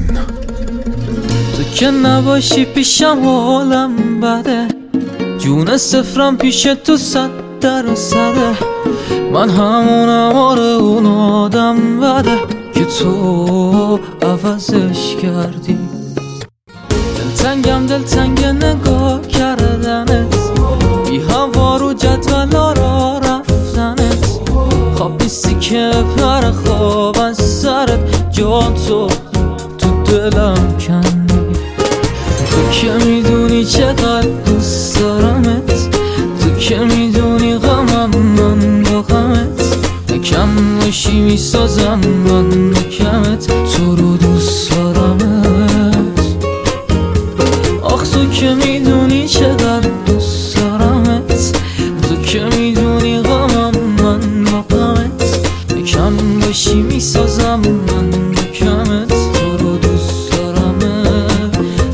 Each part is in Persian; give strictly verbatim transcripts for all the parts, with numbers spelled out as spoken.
تو که نباشی پیشم حالم بده، جون صفرم پیش تو صد درصده. من همونم، آره اون آدم بده که تو عوضش کردی. دلتنگم دلتنگ نگاه کردنت، بی هوا رو جدولا را رفتنت. خواب نیستی که پر خواب از سرت، جان تو تو دلم کندی. تو که میدونی چقدر دوست دارمت، تو که میدونی غمم من با غمت. کم باشی میسازم من کمت، تو رو دوست دارمت. آخ تو که میدونی چقدر دوست دارمت، تو که میدونی غمم من با غمت. کم باشی میسازم من کمت، تو رو دوست دارمت.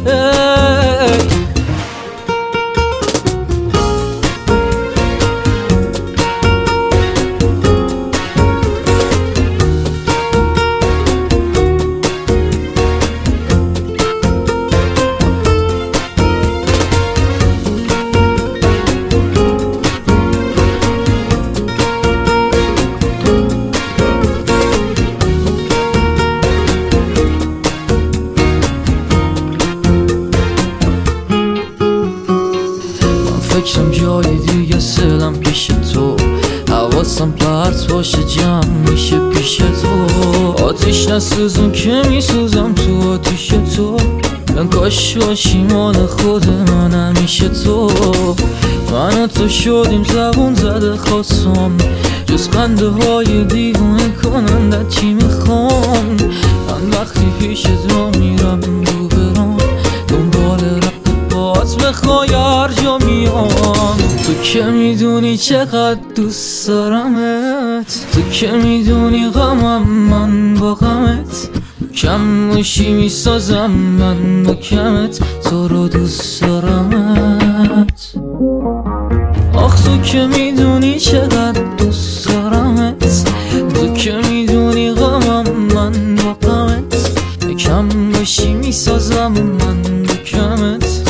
فکرم جای دیگه، سلم پیش تو، حواسم پرت باشه جمع میشه پیش تو. آتیش نسوزون که میسوزم تو آتیش تو، من کاش باشی مال خود من همیشه تو. من و تو شدیم زبون زده خواستم، جز خنده های دیوونه کننده چی میخوام. من وقتی پیشت رو میرم رو برام، دنبال رفت باز بخوای هر جا میام. تو که میدونی چقدر دوست دارمت، تو که میدونی غمم من با غمت. کم باشی میسازم من با کمت، تو رو دوست دارمت. آخ تو که میدونی چقدر دوست دارمت، تو که میدونی غمم من با غمت. کم باشی میسازم من با کمت.